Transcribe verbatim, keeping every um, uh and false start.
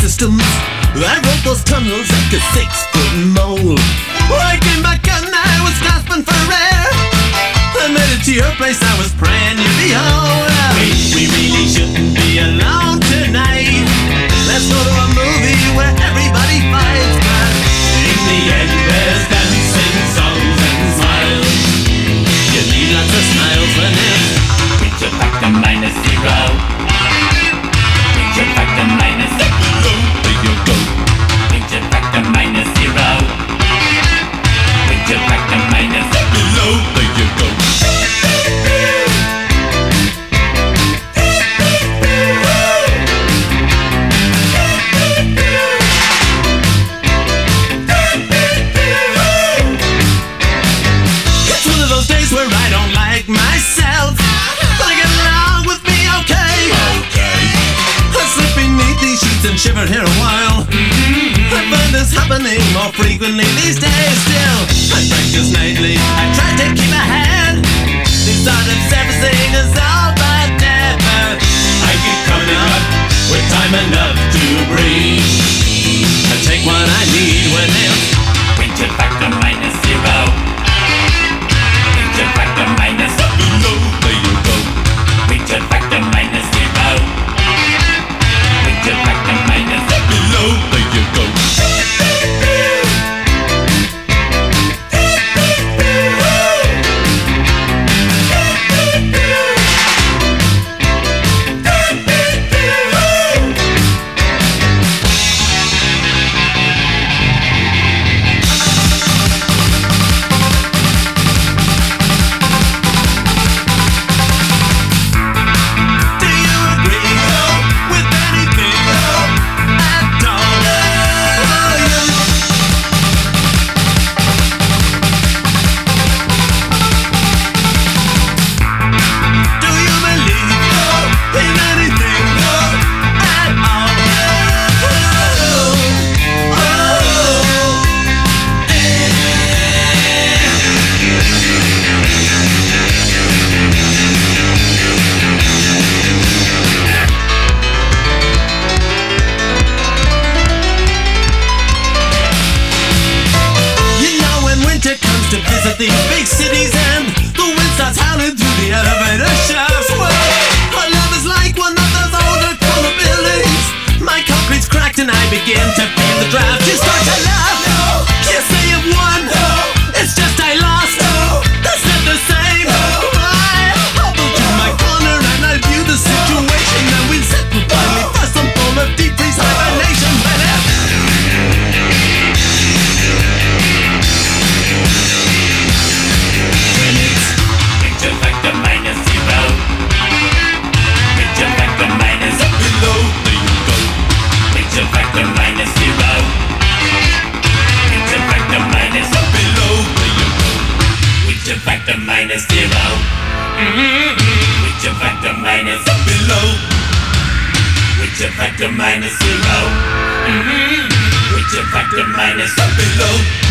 systems. I wrote those tunnels like a six-foot mole. I came back and I was gasping for air. I made it to your place, I was praying you'd be home. We, we really shouldn't be alone tonight. Let's go to a movie where everybody fights, but in the end there's dancing, songs and smiles. You need lots of smiles when it's reach a factor minus zero. Reach a factor minus zero. There you go. Reach a factor minus zero. Reach a factor minus zero. There you go. Where I don't like myself, but I get along with me okay. Okay. I slip beneath these sheets and shiver here a while. Mm-hmm. I find this happening more frequently these days. Still, I practice nightly, I try to keep ahead. This sort of servicing is all but dead, but I keep coming up with time enough to breathe. I take what I need when it's reach a factor minus zero. Reach a factor minus zero. There you go. Reach a factor minus zero. Reach a factor minus zero. There you go. To visit these big cities and the wind starts howling through the elevator shafts. Well, our love is like one of those older corner buildings. My concrete's cracked and I begin to feel the draft. You start to laugh. No. You say you've won. No. It's just I lost. No. That's not the same. No. I hobbled to my corner and I view the situation and we set finally for some form of deep freeze hibernation. Factor minus zero. Mm-hmm. Reach a factor minus below. Reach a factor minus zero. Mm-hmm. Reach a factor minus below.